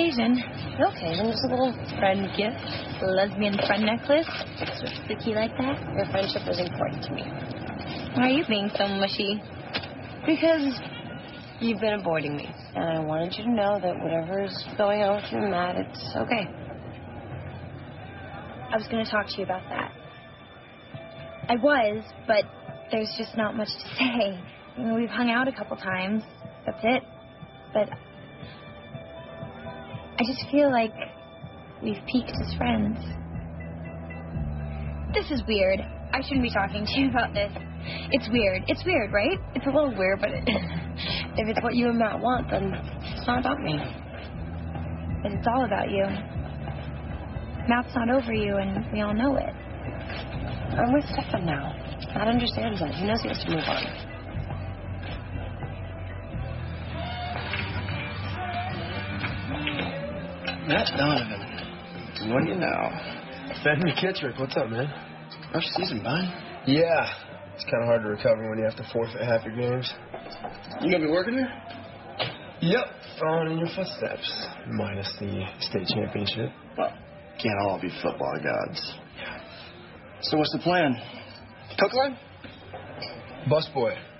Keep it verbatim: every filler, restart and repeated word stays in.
occasion. Okay, then just a little friend gift. A lesbian friend necklace. Sort of spooky like that. Your friendship is important to me. Why are you being so mushy? Because you've been avoiding me. And I wanted you to know that whatever's going on with you and Matt, it's okay. I was going to talk to you about that. I was, but there's just not much to say. I mean, we've hung out a couple times. That's it. But I just feel like we've peaked as friends. This is weird. I shouldn't be talking to you about this. It's weird. It's weird, right? It's a little weird, but it, if it's what you and Matt want, then it's not about me. But it's all about you. Matt's not over you, and we all know it. I'm with Stefan now. Matt understands that. He knows he has to move on. Matt Donovan. What do you know? Ben McKittrick, what's up, man? First season, bud. Yeah. It's kind of hard to recover when you have to forfeit half your games. You gonna be working there? Yep. Following in your footsteps. Minus the state championship. Well, can't all be football gods. So what's the plan? Cook line? Busboy.